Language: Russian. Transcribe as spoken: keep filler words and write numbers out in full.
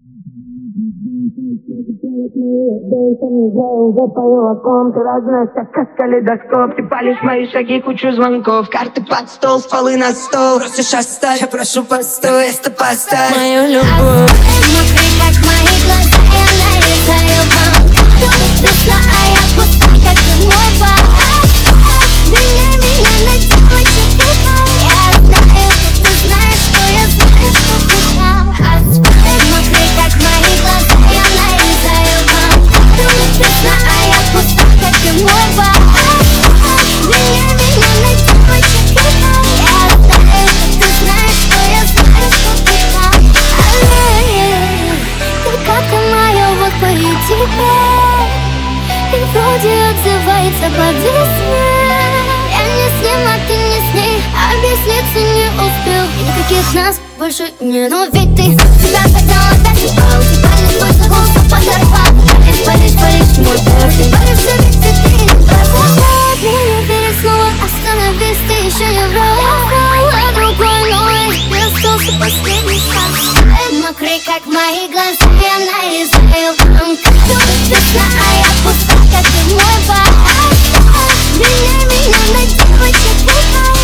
Уже пою о ком ты разносишься, как калейдоскоп. Ты палишь мои шаги, кучу звонков. Карты под стол, стволы на стол. Просишь оставь, я прошу постой, это поставь мою любовь. Смотри, как мои глаза, я нарезаю вам. Весна, а я пуста, как и моба. Меня, меня на девочек пихал. Я знаю, ты знаешь, что я знаю, что ты там. Смотри, как мои глаза, я нарезаю вам. Весна, а я пуста, как и моба. Меня, меня на девочек пихал. Я знаю, ты знаешь, что я знаю, что ты там. Ты как и моя, вот пою тебе. И вроде отзывается по весне. Я не с ним, а ты не с ней. Объясниться не успел. И никаких нас больше не. Но ведь ты себя хотела так и пал. Тебя не свой голос подорвал. Паришь, паришь, паришь, мой парень. Паришься, ведь ты не прав. Меня не верит снова, остановись, ты еще не врал. А другой новый, не остался последний шанс. Мокрый, как мои глаза, я нарезаю вам. Весна, а я пуста, как и мой бар. Меня, меня на девочек пихал.